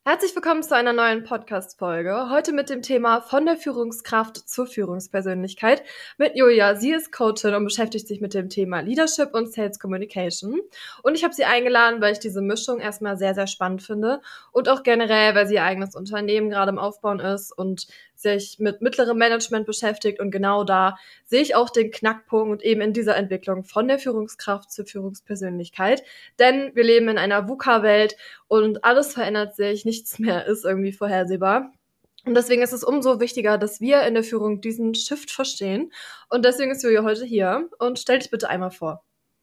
Herzlich willkommen zu einer neuen Podcast-Folge. Heute mit dem Thema von der Führungskraft zur Führungspersönlichkeit mit Julia. Sie ist Coachin und beschäftigt sich mit dem Thema Leadership und Sales Communication. Und ich habe sie eingeladen, weil ich diese Mischung erstmal sehr, sehr spannend finde und auch generell, weil sie ihr eigenes Unternehmen gerade im Aufbauen ist und sich mit mittlerem Management beschäftigt. Und genau da sehe ich auch den Knackpunkt eben in dieser Entwicklung von der Führungskraft zur Führungspersönlichkeit. Denn wir leben in einer VUCA-Welt und alles verändert sich, nichts mehr ist irgendwie vorhersehbar. Und deswegen ist es umso wichtiger, dass wir in der Führung diesen Shift verstehen. Und deswegen ist Julia heute hier. Und stell dich bitte einmal vor.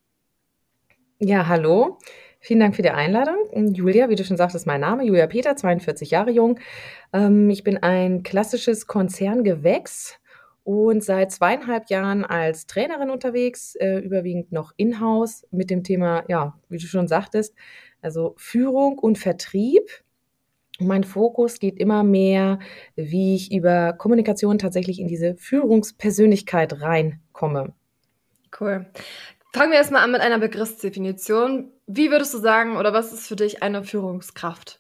Ja, hallo. Vielen Dank für die Einladung. Julia, wie du schon sagtest, mein Name, Julia Peter, 42 Jahre jung. Ich bin ein klassisches Konzerngewächs und seit 2,5 Jahren als Trainerin unterwegs, überwiegend noch in-house mit dem Thema, ja, wie du schon sagtest, also Führung und Vertrieb. Mein Fokus geht immer mehr, wie ich über Kommunikation tatsächlich in diese Führungspersönlichkeit reinkomme. Cool. Fangen wir erstmal an mit einer Begriffsdefinition. Wie würdest du sagen, oder was ist für dich eine Führungskraft?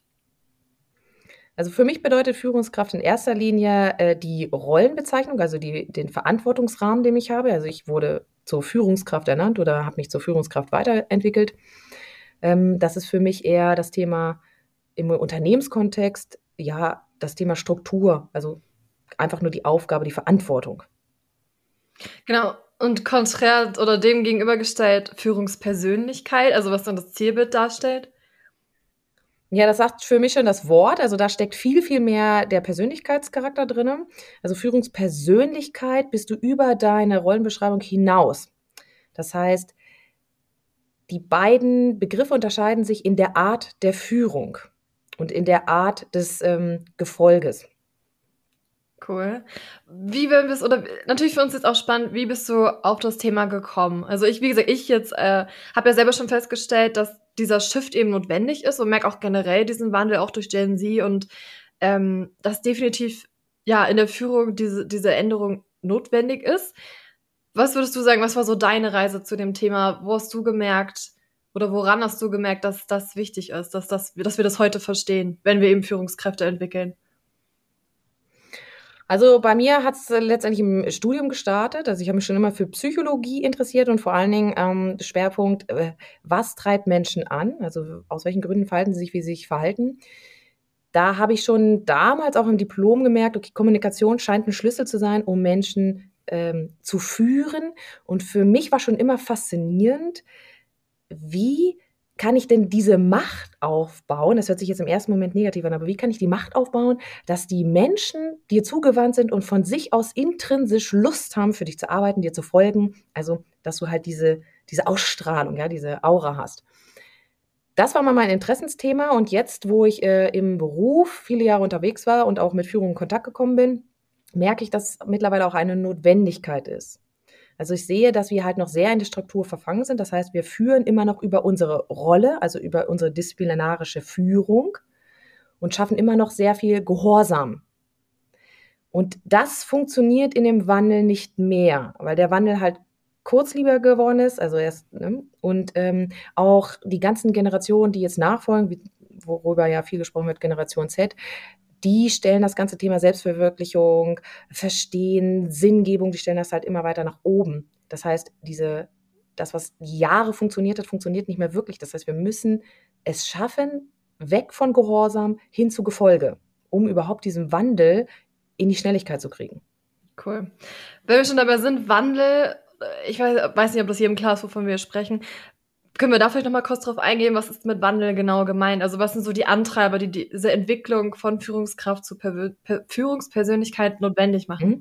Also für mich bedeutet Führungskraft in erster Linie die Rollenbezeichnung, also den Verantwortungsrahmen, den ich habe. Also ich wurde zur Führungskraft ernannt oder habe mich zur Führungskraft weiterentwickelt. Das ist für mich eher das Thema im Unternehmenskontext, ja, das Thema Struktur, also einfach nur die Aufgabe, die Verantwortung. Genau. Und konträr oder dem gegenübergestellt Führungspersönlichkeit, also was dann das Zielbild darstellt? Ja, das sagt für mich schon das Wort. Also da steckt viel, viel mehr der Persönlichkeitscharakter drin. Also Führungspersönlichkeit bist du über deine Rollenbeschreibung hinaus. Das heißt, die beiden Begriffe unterscheiden sich in der Art der Führung und in der Art des Gefolges. Cool. Wie bist oder natürlich für uns jetzt auch spannend, wie bist du auf das Thema gekommen? Also ich, wie gesagt, ich jetzt habe ja selber schon festgestellt, dass dieser Shift eben notwendig ist und merke auch generell diesen Wandel auch durch Gen Z und dass definitiv ja in der Führung diese Änderung notwendig ist. Was würdest du sagen, was war so deine Reise zu dem Thema? Wo hast du gemerkt oder woran hast du gemerkt, dass das wichtig ist, dass wir das heute verstehen, wenn wir eben Führungskräfte entwickeln? Also bei mir hat es letztendlich im Studium gestartet. Also ich habe mich schon immer für Psychologie interessiert und vor allen Dingen Schwerpunkt, was treibt Menschen an? Also aus welchen Gründen verhalten sie sich, wie sie sich verhalten? Da habe ich schon damals auch im Diplom gemerkt, okay, Kommunikation scheint ein Schlüssel zu sein, um Menschen zu führen. Und für mich war schon immer faszinierend, wie kann ich denn diese Macht aufbauen? Das hört sich jetzt im ersten Moment negativ an, aber wie kann ich die Macht aufbauen, dass die Menschen dir zugewandt sind und von sich aus intrinsisch Lust haben, für dich zu arbeiten, dir zu folgen? Also, dass du halt diese Ausstrahlung, ja, diese Aura hast. Das war mal mein Interessensthema und jetzt, wo ich im Beruf viele Jahre unterwegs war und auch mit Führung in Kontakt gekommen bin, merke ich, dass mittlerweile auch eine Notwendigkeit ist. Also ich sehe, dass wir halt noch sehr in der Struktur verfangen sind. Das heißt, wir führen immer noch über unsere Rolle, also über unsere disziplinarische Führung und schaffen immer noch sehr viel Gehorsam. Und das funktioniert in dem Wandel nicht mehr, weil der Wandel halt kurzlebiger geworden ist, also erst, ne? Und auch die ganzen Generationen, die jetzt nachfolgen, worüber ja viel gesprochen wird, Generation Z, die stellen das ganze Thema Selbstverwirklichung, Verstehen, Sinngebung, die stellen das halt immer weiter nach oben. Das heißt, das, was Jahre funktioniert hat, funktioniert nicht mehr wirklich. Das heißt, wir müssen es schaffen, weg von Gehorsam hin zu Gefolge, um überhaupt diesen Wandel in die Schnelligkeit zu kriegen. Cool. Wenn wir schon dabei sind, Wandel, ich weiß nicht, ob das jedem klar ist, wovon wir sprechen. Können wir da vielleicht nochmal kurz drauf eingehen, was ist mit Wandel genau gemeint? Also was sind so die Antreiber, die diese Entwicklung von Führungskraft zu Führungspersönlichkeit notwendig machen?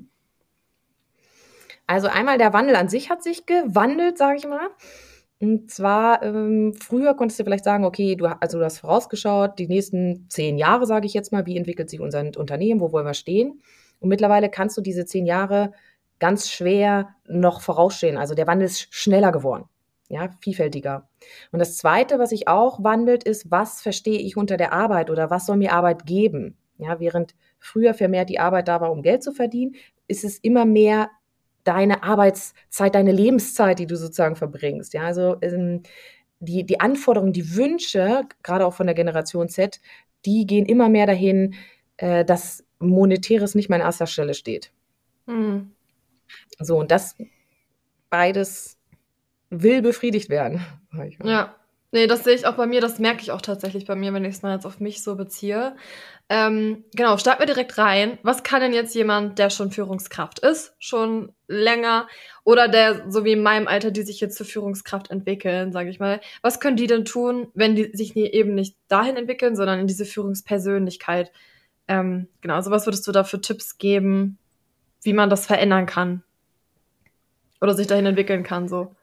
Also einmal der Wandel an sich hat sich gewandelt, sage ich mal. Und zwar, früher konntest du vielleicht sagen, okay, du hast vorausgeschaut, die nächsten 10 Jahre, sage ich jetzt mal, wie entwickelt sich unser Unternehmen, wo wollen wir stehen? Und mittlerweile kannst du diese 10 Jahre ganz schwer noch voraussehen. Also der Wandel ist schneller geworden, ja, vielfältiger. Und das Zweite, was sich auch wandelt, ist, was verstehe ich unter der Arbeit oder was soll mir Arbeit geben? Ja, während früher vermehrt die Arbeit da war, um Geld zu verdienen, ist es immer mehr deine Arbeitszeit, deine Lebenszeit, die du sozusagen verbringst. Ja, also die Anforderungen, die Wünsche, gerade auch von der Generation Z, die gehen immer mehr dahin, dass Monetäres nicht mehr an erster Stelle steht. Mhm. So, und das beides will befriedigt werden, sag ich mal. Ja. Nee, das sehe ich auch bei mir, das merke ich auch tatsächlich bei mir, wenn ich es mal jetzt auf mich so beziehe. Genau, starten wir direkt rein. Was kann denn jetzt jemand, der schon Führungskraft ist, schon länger, oder der, so wie in meinem Alter, die sich jetzt zur Führungskraft entwickeln, sage ich mal, was können die denn tun, wenn die sich eben nicht dahin entwickeln, sondern in diese Führungspersönlichkeit? Genau, also was würdest du da für Tipps geben, wie man das verändern kann oder sich dahin entwickeln kann, so?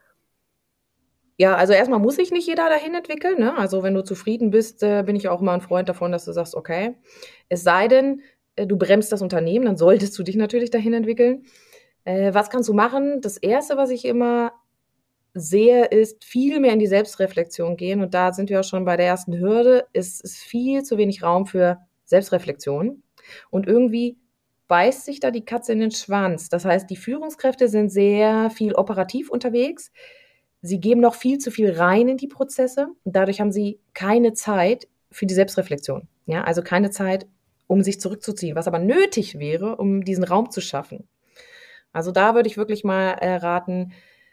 Ja, also erstmal muss sich nicht jeder dahin entwickeln, ne? Also wenn du zufrieden bist, bin ich auch immer ein Freund davon, dass du sagst, okay, es sei denn, du bremst das Unternehmen, dann solltest du dich natürlich dahin entwickeln. Was kannst du machen? Das Erste, was ich immer sehe, ist viel mehr in die Selbstreflexion gehen. Und da sind wir auch schon bei der ersten Hürde. Es ist viel zu wenig Raum für Selbstreflexion. Und irgendwie beißt sich da die Katze in den Schwanz. Das heißt, die Führungskräfte sind sehr viel operativ unterwegs. Sie geben noch viel zu viel rein in die Prozesse. Und dadurch haben sie keine Zeit für die Selbstreflexion. Ja, also keine Zeit, um sich zurückzuziehen, was aber nötig wäre, um diesen Raum zu schaffen. Also da würde ich wirklich mal raten,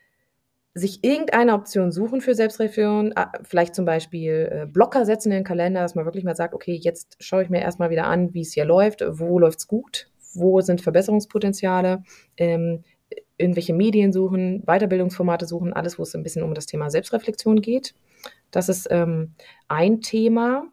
sich irgendeine Option suchen für Selbstreflexion, vielleicht zum Beispiel Blocker setzen in den Kalender, dass man wirklich mal sagt, okay, jetzt schaue ich mir erstmal wieder an, wie es hier läuft, wo läuft es gut, wo sind Verbesserungspotenziale, irgendwelche Medien suchen, Weiterbildungsformate suchen, alles, wo es ein bisschen um das Thema Selbstreflexion geht. Das ist ein Thema,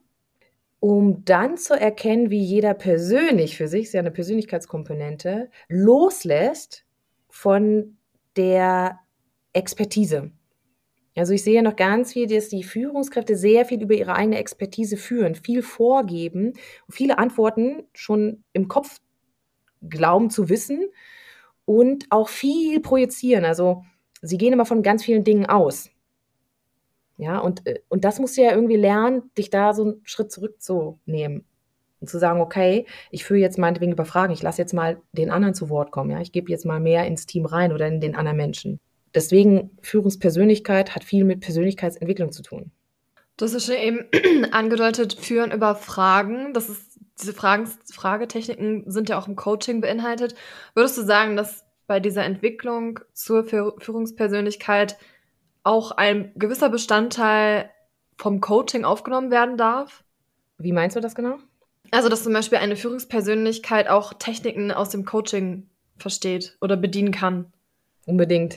um dann zu erkennen, wie jeder persönlich für sich, ist ja eine Persönlichkeitskomponente, loslässt von der Expertise. Also ich sehe noch ganz viel, dass die Führungskräfte sehr viel über ihre eigene Expertise führen, viel vorgeben, viele Antworten schon im Kopf glauben zu wissen und auch viel projizieren. Also sie gehen immer von ganz vielen Dingen aus. Ja, und das musst du ja irgendwie lernen, dich da so einen Schritt zurückzunehmen und zu sagen, okay, ich führe jetzt meinetwegen über Fragen, ich lasse jetzt mal den anderen zu Wort kommen, ja, ich gebe jetzt mal mehr ins Team rein oder in den anderen Menschen. Deswegen, Führungspersönlichkeit hat viel mit Persönlichkeitsentwicklung zu tun. Du hast ja schon eben angedeutet, führen über Fragen. Das ist, diese Fragetechniken sind ja auch im Coaching beinhaltet. Würdest du sagen, dass bei dieser Entwicklung zur Führungspersönlichkeit auch ein gewisser Bestandteil vom Coaching aufgenommen werden darf? Wie meinst du das genau? Also, dass zum Beispiel eine Führungspersönlichkeit auch Techniken aus dem Coaching versteht oder bedienen kann. Unbedingt.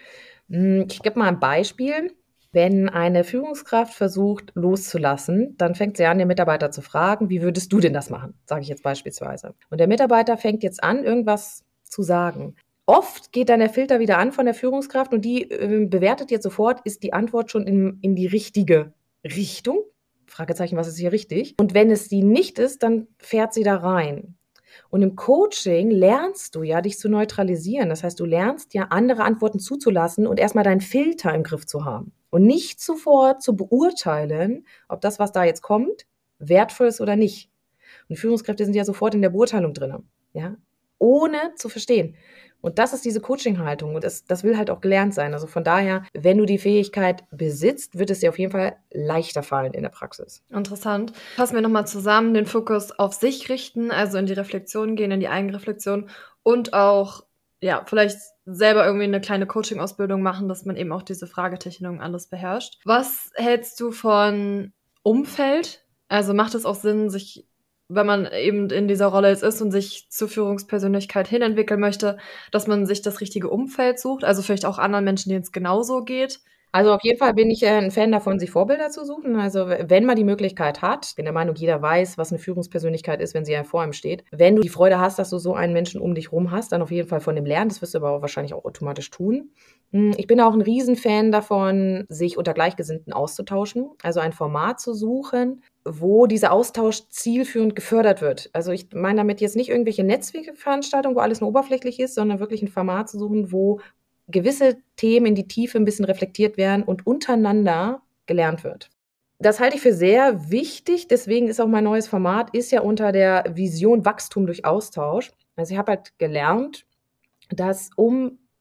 Ich gebe mal ein Beispiel. Wenn eine Führungskraft versucht loszulassen, dann fängt sie an, den Mitarbeiter zu fragen, wie würdest du denn das machen? Sage ich jetzt beispielsweise. Und der Mitarbeiter fängt jetzt an, irgendwas zu sagen. Oft geht dann der Filter wieder an von der Führungskraft und die bewertet jetzt sofort, ist die Antwort schon in die richtige Richtung? Fragezeichen, was ist hier richtig? Und wenn es die nicht ist, dann fährt sie da rein. Und im Coaching lernst du ja, dich zu neutralisieren. Das heißt, du lernst ja, andere Antworten zuzulassen und erstmal deinen Filter im Griff zu haben. Und nicht sofort zu beurteilen, ob das, was da jetzt kommt, wertvoll ist oder nicht. Und Führungskräfte sind ja sofort in der Beurteilung drin, ja, ohne zu verstehen. Und das ist diese Coaching-Haltung und das will halt auch gelernt sein. Also von daher, wenn du die Fähigkeit besitzt, wird es dir auf jeden Fall leichter fallen in der Praxis. Interessant. Fassen wir nochmal zusammen, den Fokus auf sich richten, also in die Reflexion gehen, in die Eigenreflexion und auch, ja, vielleicht selber irgendwie eine kleine Coaching-Ausbildung machen, dass man eben auch diese Fragetechniken alles beherrscht. Was hältst du von Umfeld? Also macht es auch Sinn, sich, wenn man eben in dieser Rolle jetzt ist und sich zur Führungspersönlichkeit hin entwickeln möchte, dass man sich das richtige Umfeld sucht, also vielleicht auch anderen Menschen, denen es genauso geht? Also auf jeden Fall bin ich ein Fan davon, sich Vorbilder zu suchen. Also wenn man die Möglichkeit hat, bin der Meinung, jeder weiß, was eine Führungspersönlichkeit ist, wenn sie ja vor ihm steht. Wenn du die Freude hast, dass du so einen Menschen um dich rum hast, dann auf jeden Fall von dem lernen. Das wirst du aber auch wahrscheinlich auch automatisch tun. Ich bin auch ein Riesenfan davon, sich unter Gleichgesinnten auszutauschen. Also ein Format zu suchen, wo dieser Austausch zielführend gefördert wird. Also ich meine damit jetzt nicht irgendwelche Netzwerkveranstaltungen, wo alles nur oberflächlich ist, sondern wirklich ein Format zu suchen, wo gewisse Themen in die Tiefe ein bisschen reflektiert werden und untereinander gelernt wird. Das halte ich für sehr wichtig, deswegen ist auch mein neues Format, ist ja unter der Vision Wachstum durch Austausch. Also ich habe halt gelernt, dass um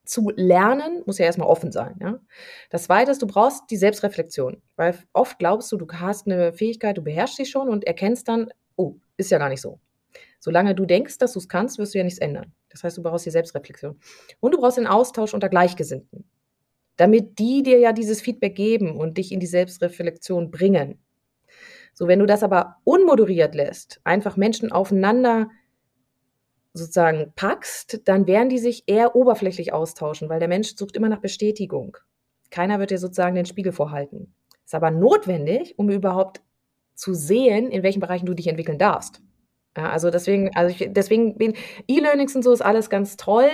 zu lernen, muss ja erstmal offen sein. Ja? Das Zweite ist, du brauchst die Selbstreflexion, weil oft glaubst du, du hast eine Fähigkeit, du beherrschst sie schon und erkennst dann, oh, ist ja gar nicht so. Solange du denkst, dass du es kannst, wirst du ja nichts ändern. Das heißt, du brauchst die Selbstreflexion. Und du brauchst den Austausch unter Gleichgesinnten, damit die dir ja dieses Feedback geben und dich in die Selbstreflexion bringen. So, wenn du das aber unmoderiert lässt, einfach Menschen aufeinander sozusagen packst, dann werden die sich eher oberflächlich austauschen, weil der Mensch sucht immer nach Bestätigung. Keiner wird dir sozusagen den Spiegel vorhalten. Ist aber notwendig, um überhaupt zu sehen, in welchen Bereichen du dich entwickeln darfst. Ja, also deswegen bin E-Learnings und so ist alles ganz toll.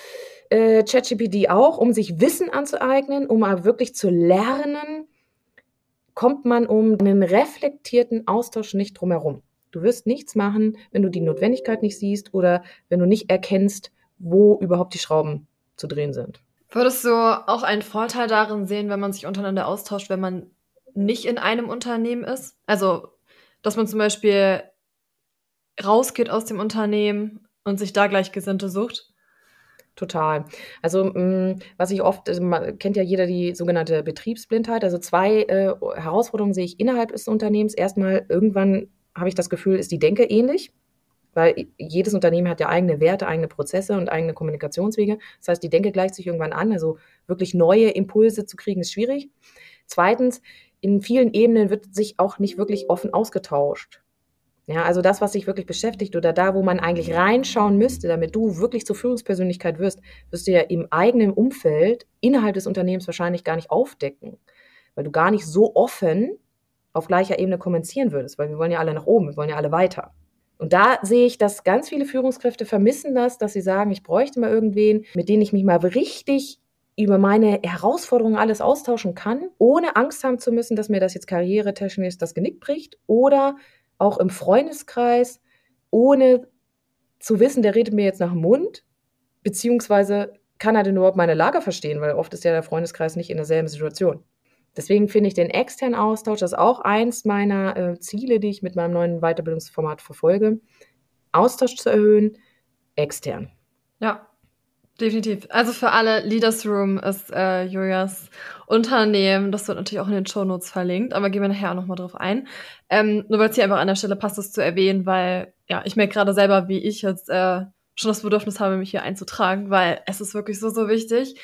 ChatGPT auch, um sich Wissen anzueignen, um aber wirklich zu lernen, kommt man um einen reflektierten Austausch nicht drumherum. Du wirst nichts machen, wenn du die Notwendigkeit nicht siehst oder wenn du nicht erkennst, wo überhaupt die Schrauben zu drehen sind. Würdest du auch einen Vorteil darin sehen, wenn man sich untereinander austauscht, wenn man nicht in einem Unternehmen ist? Also, dass man zum Beispiel rausgeht aus dem Unternehmen und sich da Gleichgesinnte sucht? Total. Also, was ich oft, kennt ja jeder die sogenannte Betriebsblindheit. Also 2 Herausforderungen sehe ich innerhalb des Unternehmens. Erstmal, irgendwann habe ich das Gefühl, ist die Denke ähnlich, weil jedes Unternehmen hat ja eigene Werte, eigene Prozesse und eigene Kommunikationswege. Das heißt, die Denke gleicht sich irgendwann an. Also wirklich neue Impulse zu kriegen, ist schwierig. Zweitens, in vielen Ebenen wird sich auch nicht wirklich offen ausgetauscht. Ja, also das, was dich wirklich beschäftigt oder da, wo man eigentlich reinschauen müsste, damit du wirklich zur Führungspersönlichkeit wirst du ja im eigenen Umfeld innerhalb des Unternehmens wahrscheinlich gar nicht aufdecken, weil du gar nicht so offen auf gleicher Ebene kommunizieren würdest, weil wir wollen ja alle nach oben, wir wollen ja alle weiter. Und da sehe ich, dass ganz viele Führungskräfte vermissen das, dass sie sagen, ich bräuchte mal irgendwen, mit dem ich mich mal richtig über meine Herausforderungen alles austauschen kann, ohne Angst haben zu müssen, dass mir das jetzt karrieretechnisch das Genick bricht oder auch im Freundeskreis, ohne zu wissen, der redet mir jetzt nach dem Mund, beziehungsweise kann er denn überhaupt meine Lage verstehen, weil oft ist ja der Freundeskreis nicht in derselben Situation. Deswegen finde ich den externen Austausch, das ist auch eins meiner Ziele, die ich mit meinem neuen Weiterbildungsformat verfolge, Austausch zu erhöhen, extern. Ja, definitiv. Also für alle, Leaders Room ist Julias Unternehmen. Das wird natürlich auch in den Shownotes verlinkt, aber gehen wir nachher auch nochmal drauf ein. Nur weil es hier einfach an der Stelle passt, das zu erwähnen, weil ja, ich merke gerade selber, wie ich jetzt schon das Bedürfnis habe, mich hier einzutragen, weil es ist wirklich so, so wichtig.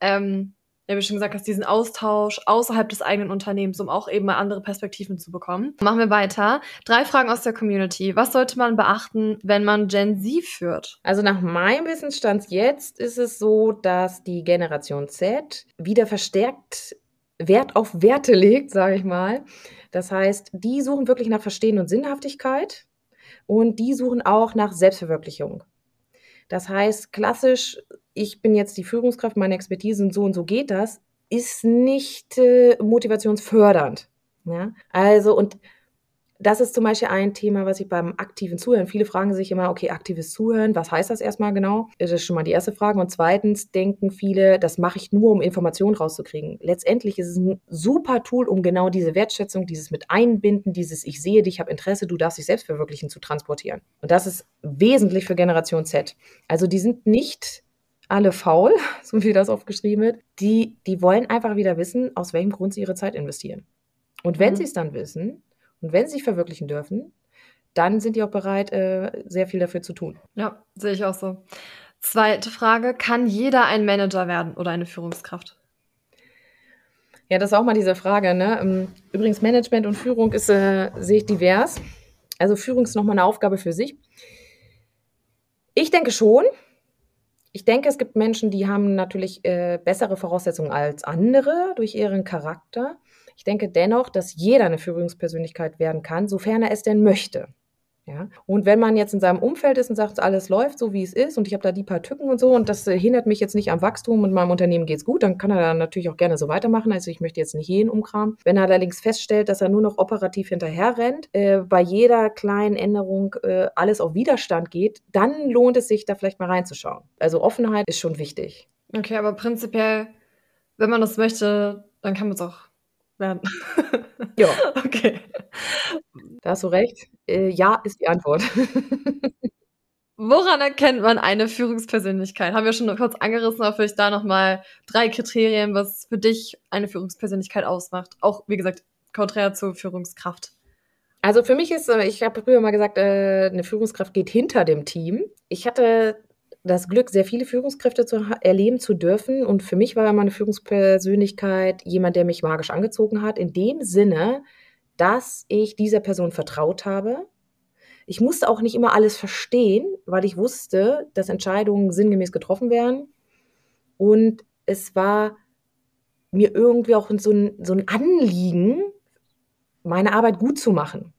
Ja, wie schon gesagt hast, diesen Austausch außerhalb des eigenen Unternehmens, um auch eben mal andere Perspektiven zu bekommen. Machen wir weiter. 3 Fragen aus der Community. Was sollte man beachten, wenn man Gen Z führt? Also nach meinem Wissensstand jetzt ist es so, dass die Generation Z wieder verstärkt Wert auf Werte legt, sage ich mal. Das heißt, die suchen wirklich nach Verstehen und Sinnhaftigkeit und die suchen auch nach Selbstverwirklichung. Das heißt, klassisch, ich bin jetzt die Führungskraft, meine Expertise und so geht das, ist nicht motivationsfördernd. Ja? Also, und das ist zum Beispiel ein Thema, was ich beim aktiven Zuhören, viele fragen sich immer, okay, aktives Zuhören, was heißt das erstmal genau? Das ist schon mal die erste Frage. Und zweitens denken viele, das mache ich nur, um Informationen rauszukriegen. Letztendlich ist es ein super Tool, um genau diese Wertschätzung, dieses mit Einbinden, dieses ich sehe dich, habe Interesse, du darfst dich selbst verwirklichen, zu transportieren. Und das ist wesentlich für Generation Z. Also die sind nicht alle faul, so wie das oft geschrieben wird. Die wollen einfach wieder wissen, aus welchem Grund sie ihre Zeit investieren. Und wenn sie es dann wissen, und wenn sie sich verwirklichen dürfen, dann sind die auch bereit, sehr viel dafür zu tun. Ja, sehe ich auch so. Zweite Frage, kann jeder ein Manager werden oder eine Führungskraft? Ja, das ist auch mal diese Frage, ne? Übrigens, Management und Führung ist, sehe ich divers. Also Führung ist nochmal eine Aufgabe für sich. Ich denke schon. Ich denke, es gibt Menschen, die haben natürlich bessere Voraussetzungen als andere durch ihren Charakter. Ich denke dennoch, dass jeder eine Führungspersönlichkeit werden kann, sofern er es denn möchte. Ja? Und wenn man jetzt in seinem Umfeld ist und sagt, alles läuft so, wie es ist und ich habe da die paar Tücken und so und das hindert mich jetzt nicht am Wachstum und meinem Unternehmen geht's gut, dann kann er da natürlich auch gerne so weitermachen. Also ich möchte jetzt nicht jeden umkramen. Wenn er allerdings feststellt, dass er nur noch operativ hinterher rennt, bei jeder kleinen Änderung alles auf Widerstand geht, dann lohnt es sich, da vielleicht mal reinzuschauen. Also Offenheit ist schon wichtig. Okay, aber prinzipiell, wenn man das möchte, dann kann man es auch werden. Ja. Okay. Da hast du recht. Ja ist die Antwort. woran erkennt man eine Führungspersönlichkeit? Haben wir schon kurz angerissen, aber vielleicht da nochmal 3 Kriterien, was für dich eine Führungspersönlichkeit ausmacht. Auch, wie gesagt, konträr zur Führungskraft. Also für mich ist, ich habe früher mal gesagt, eine Führungskraft geht hinter dem Team. Ich hatte das Glück, sehr viele Führungskräfte erleben zu dürfen. Und für mich war immer eine Führungspersönlichkeit jemand, der mich magisch angezogen hat, in dem Sinne, dass ich dieser Person vertraut habe. Ich musste auch nicht immer alles verstehen, weil ich wusste, dass Entscheidungen sinngemäß getroffen werden. Und es war mir irgendwie auch so ein Anliegen, meine Arbeit gut zu machen.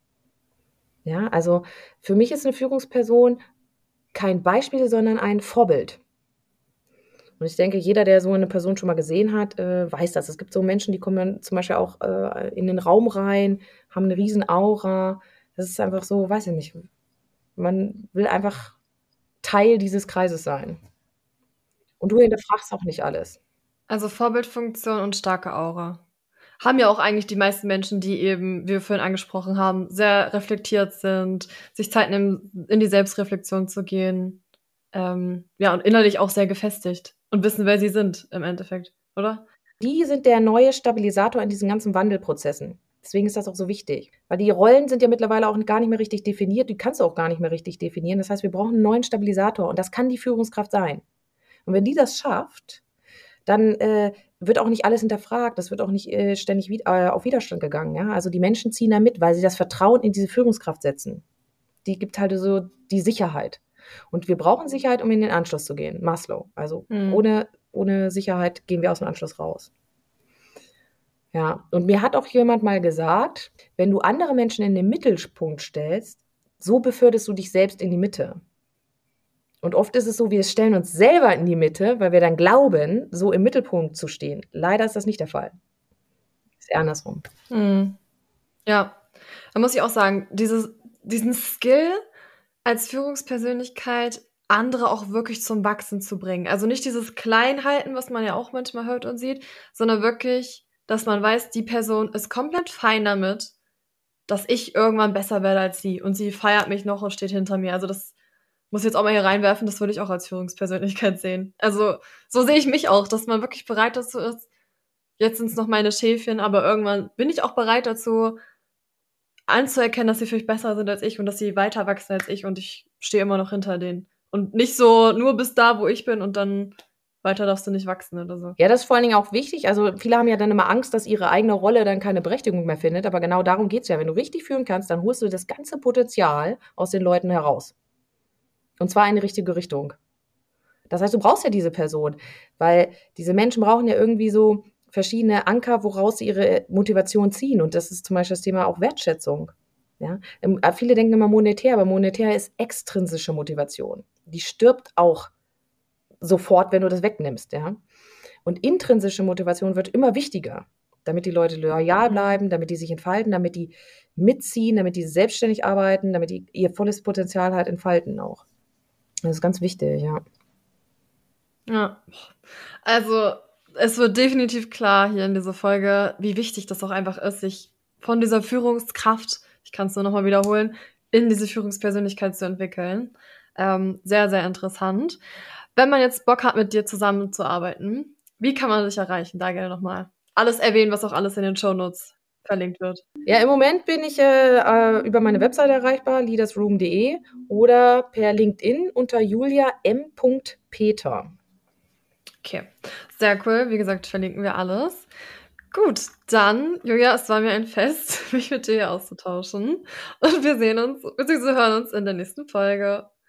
Ja, also für mich ist eine Führungsperson kein Beispiel, sondern ein Vorbild. Und ich denke, jeder, der so eine Person schon mal gesehen hat, weiß das. Es gibt so Menschen, die kommen zum Beispiel auch in den Raum rein, haben eine riesen Aura. Das ist einfach so, weiß ich nicht, man will einfach Teil dieses Kreises sein. Und du hinterfragst auch nicht alles. Also Vorbildfunktion und starke Aura. Haben ja auch eigentlich die meisten Menschen, die eben, wie wir vorhin angesprochen haben, sehr reflektiert sind, sich Zeit nehmen, in die Selbstreflexion zu gehen. Ja, und innerlich auch sehr gefestigt und wissen, wer sie sind im Endeffekt, oder? Die sind der neue Stabilisator in diesen ganzen Wandelprozessen. Deswegen ist das auch so wichtig. Weil die Rollen sind ja mittlerweile auch gar nicht mehr richtig definiert. Die kannst du auch gar nicht mehr richtig definieren. Das heißt, wir brauchen einen neuen Stabilisator und das kann die Führungskraft sein. Und wenn die das schafft, dann wird auch nicht alles hinterfragt. Das wird auch nicht ständig auf Widerstand gegangen. Ja? Also die Menschen ziehen da mit, weil sie das Vertrauen in diese Führungskraft setzen. Die gibt halt so die Sicherheit. Und wir brauchen Sicherheit, um in den Anschluss zu gehen. Maslow. Also ohne Sicherheit gehen wir aus dem Anschluss raus. Ja, und mir hat auch jemand mal gesagt, wenn du andere Menschen in den Mittelpunkt stellst, so beförderst du dich selbst in die Mitte. Und oft ist es so, wir stellen uns selber in die Mitte, weil wir dann glauben, so im Mittelpunkt zu stehen. Leider ist das nicht der Fall. Ist eher andersrum. Ja, da muss ich auch sagen, diesen Skill als Führungspersönlichkeit, andere auch wirklich zum Wachsen zu bringen. Also nicht dieses Kleinhalten, was man ja auch manchmal hört und sieht, sondern wirklich, dass man weiß, die Person ist komplett fein damit, dass ich irgendwann besser werde als sie und sie feiert mich noch und steht hinter mir. Also das muss ich jetzt auch mal hier reinwerfen, das würde ich auch als Führungspersönlichkeit sehen. Also so sehe ich mich auch, dass man wirklich bereit dazu ist, jetzt sind es noch meine Schäfchen, aber irgendwann bin ich auch bereit dazu, anzuerkennen, dass sie vielleicht besser sind als ich und dass sie weiter wachsen als ich und ich stehe immer noch hinter denen. Und nicht so nur bis da, wo ich bin und dann weiter darfst du nicht wachsen oder so. Ja, das ist vor allen Dingen auch wichtig. Also viele haben ja dann immer Angst, dass ihre eigene Rolle dann keine Berechtigung mehr findet. Aber genau darum geht's ja. Wenn du richtig führen kannst, dann holst du das ganze Potenzial aus den Leuten heraus. Und zwar in die richtige Richtung. Das heißt, du brauchst ja diese Person, weil diese Menschen brauchen ja irgendwie so verschiedene Anker, woraus sie ihre Motivation ziehen. Und das ist zum Beispiel das Thema auch Wertschätzung. Ja? Viele denken immer monetär, aber monetär ist extrinsische Motivation. Die stirbt auch sofort, wenn du das wegnimmst. Ja? Und intrinsische Motivation wird immer wichtiger, damit die Leute loyal bleiben, damit die sich entfalten, damit die mitziehen, damit die selbstständig arbeiten, damit die ihr volles Potenzial halt entfalten auch. Das ist ganz wichtig, ja. Ja, also es wird definitiv klar hier in dieser Folge, wie wichtig das auch einfach ist, sich von dieser Führungskraft, ich kann es nur nochmal wiederholen, in diese Führungspersönlichkeit zu entwickeln. Sehr, sehr interessant. Wenn man jetzt Bock hat, mit dir zusammenzuarbeiten, wie kann man dich erreichen? Da gerne nochmal alles erwähnen, was auch alles in den Shownotes verlinkt wird. Ja, im Moment bin ich über meine Webseite erreichbar, leadersroom.de oder per LinkedIn unter Julia M. Peter. Okay, sehr cool. Wie gesagt, verlinken wir alles. Gut, dann, Julia, es war mir ein Fest, mich mit dir auszutauschen. Und wir sehen uns, beziehungsweise hören uns in der nächsten Folge.